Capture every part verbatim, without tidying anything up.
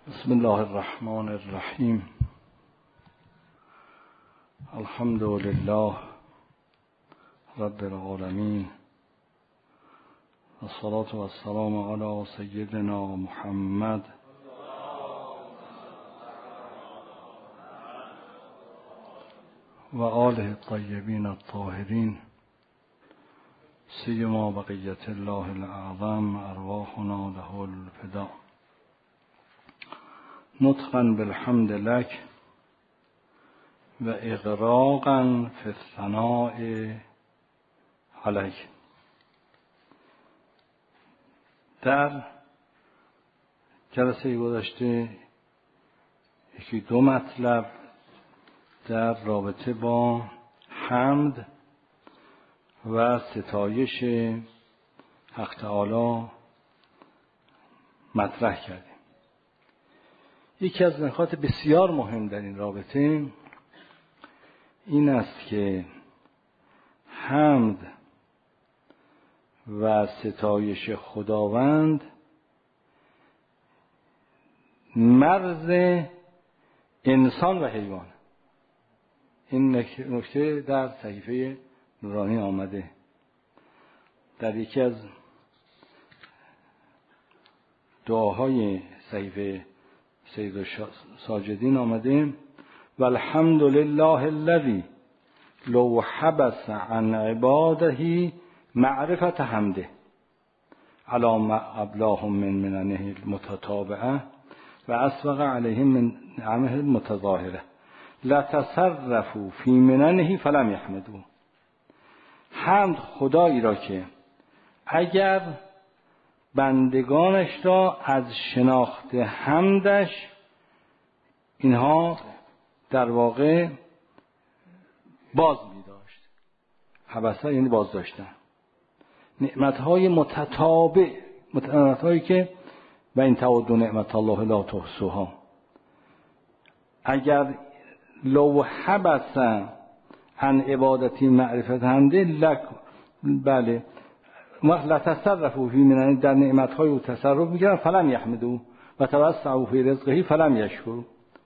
بسم الله الرحمن الرحیم. الحمد لله رب العالمین، والصلاة والسلام علی سیدنا محمد و آله الطیبین الطاهرین، سیما بقیت الله الاعظم، ارواحنا له الفداء. نطقا بالحمد لك و اغراقا فی الثناء علیک. در جلسه گذشته یکی دو مطلب در رابطه با حمد و ستایش حق تعالی مطرح کردیم. یکی از نکات بسیار مهم در این رابطه این است که حمد و ستایش خداوند مرز انسان و حیوان. این نکته در صحیفه نورانی آمده. در یکی از دعاهای صحیفه سید ساجدین آمده: والحمد لله الذی لو حبس عن عباده معرفت حمده علی ما ابلاهم من مننه المتتابعه و اسبغ علیهم من نعمه المتظاهره لتصرفوا فی مننه فلم یحمدوا. حمد خدایی را که اگر بندگانش را از شناخت حمدش اینها در واقع باز می داشت. حبسه یعنی باز داشتن. نعمتهای متتابع، نعمتهایی که و این تعدوا نعمت الله لا تحصوها. اگر لو حبس عن عبادتی معرفت حمده لک بله وقت لتصرفوا فی مننه، در نعمتهای او تصرف میکردن فلم یحمدوا و توسعوا فی رزقه فلم یشکروا.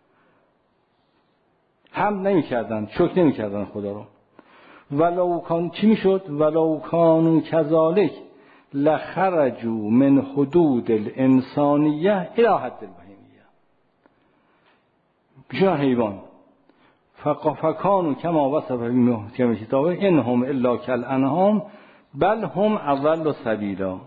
حمد نمیکردن، شکر نمیکردن خدا رو. ولو کان چی میشد؟ ولو کانوا کذالک لخرجوا من حدود الانسانیه الی حد البهیمیه. بشن حیوان فکانوا کما وصف فی محکم کتابه انهم الا کالانعام بل هم اضل سبیلا.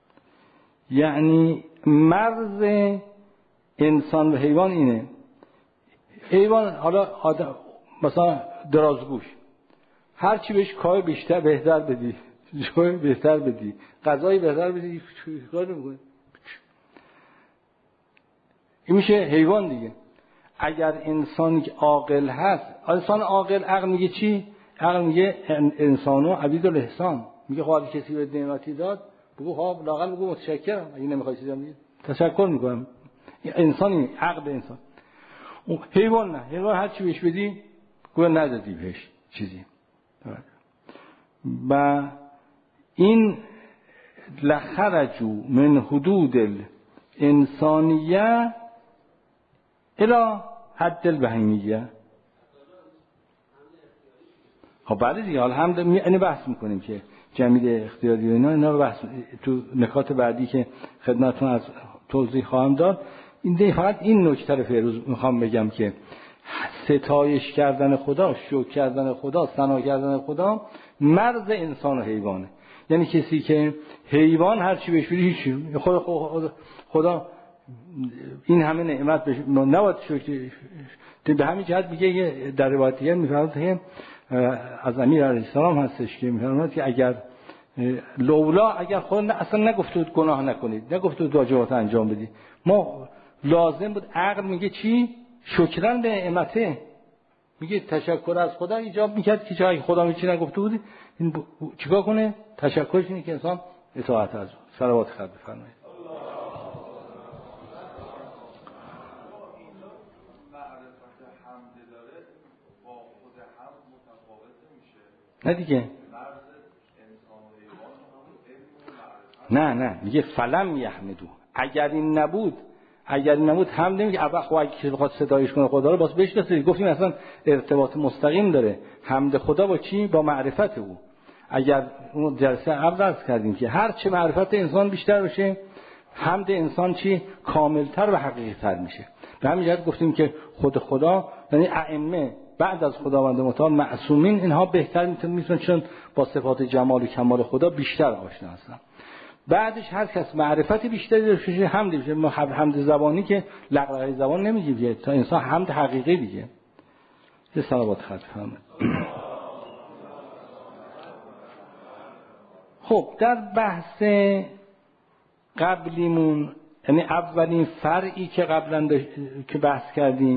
یعنی مرز انسان و حیوان اینه. حیوان حالا آدم مثلا درازگوش، هر چی بهش کار بیشتر بهتر بدی، جای بهتر بدی، غذای بهتر بدی، کار نمی‌کنه. این میشه حیوان دیگه. اگر انسانی که عاقل هست، انسان عاقل عقل میگه چی؟ عقل میگه انسانو عبید الاحسان. میگه خواهد کسی به نعمتی داد بگو ها لااقل بگو متشکرم، اگه نمیخوای چیزی میگه تشکر میکنم. انسانی عقل انسان. اون حیوان نه، حیوان هر چی بهش بدی گویا ندادی بهش چیزی. و این لخرجوا من حدود الانسانیه الی حد البهیمیه. خب بعد دیگه حالا هم اینو بحث میکنیم که جمیل اختیاری و اینا اینا رو بحث تو نکات بعدی که خدمتتون از توضیح خواهم داد. این دیگه فقط این نکته رو فیروز میخوام بگم که ستایش کردن خدا، شکر کردن خدا، ثنا کردن خدا مرز انسان و حیوانه. یعنی کسی که حیوان هر چی بهش بدی هیچ، خدا خدا, خدا این همه نعمت بهش نباید شکر. به همین جهت میگه در روایتیه میفرماد که از امیر علیه السلام هستش که میفرماد که اگر لولا اگر خدا اصلا نگفته بود گناه نکنید، نگفته بود واجبات انجام بدید، ما لازم بود عقل میگه چی؟ شکران به نعمته. میگه تشکر از خدا ایجاب میکرد که چرا خدا هیچی نگفته بود این چیکار کنه؟ تشکرش اینه که انسان اطاعت از صلوات خیر بفرمایید. نه دیگه نه نه میگه فلم یحمدو. اگر این نبود اگر نبود هم نمیگه اول خب اگه کسی بخواد ستایش کنه خدا رو باز بشناسه. گفتیم اصلا ارتباط مستقیم داره حمد خدا با چی؟ با معرفت او. اگر اون جلسه قبل عرض کردیم که هر چه معرفت انسان بیشتر بشه حمد انسان چی؟ کاملتر و حقیقی‌تر میشه. به همین جهت گفتیم که خود خدا یعنی ائمه بعد از خداوند متعال معصومین اینها بهتر میتونن چون با صفات جمال و کمال خدا بیشتر آشنا هستن. بعدش هر کس معرفت بیشتری داشته باشه حمد میشه. ما حمد زبانی که لغزش زبان نمیگیم تا انسان حمد حقیقی دیگه. یه صلوات خط فهمه. خب در بحث قبلیمون یعنی اولین فرعی که قبلا که بحث کردیم